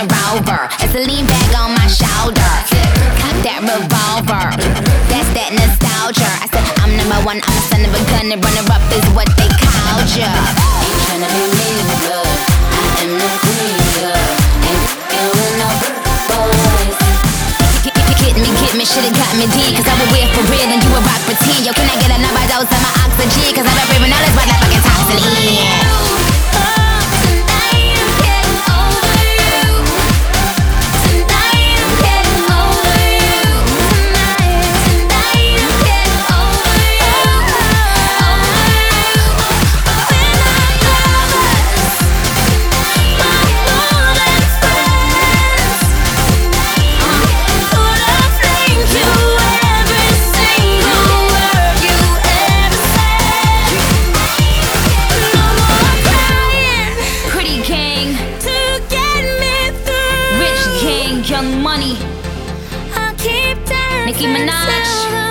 a rover. It's a lean bag on my shoulder. Cock that revolver. That's that nostalgia. I said I'm number one, I'm a son of a gun, and runner up is what they called ya. Ain't tryna be me, but I am the queen, ain't with no boys. Get me, should've got me D. Cause I would wear for real and you would rock for tea. Yo, can I get another dose of my oxygen? Cause I've been breathing all this motherfucking toxin in. Young Money, I'll keep dancing Nicki Minaj.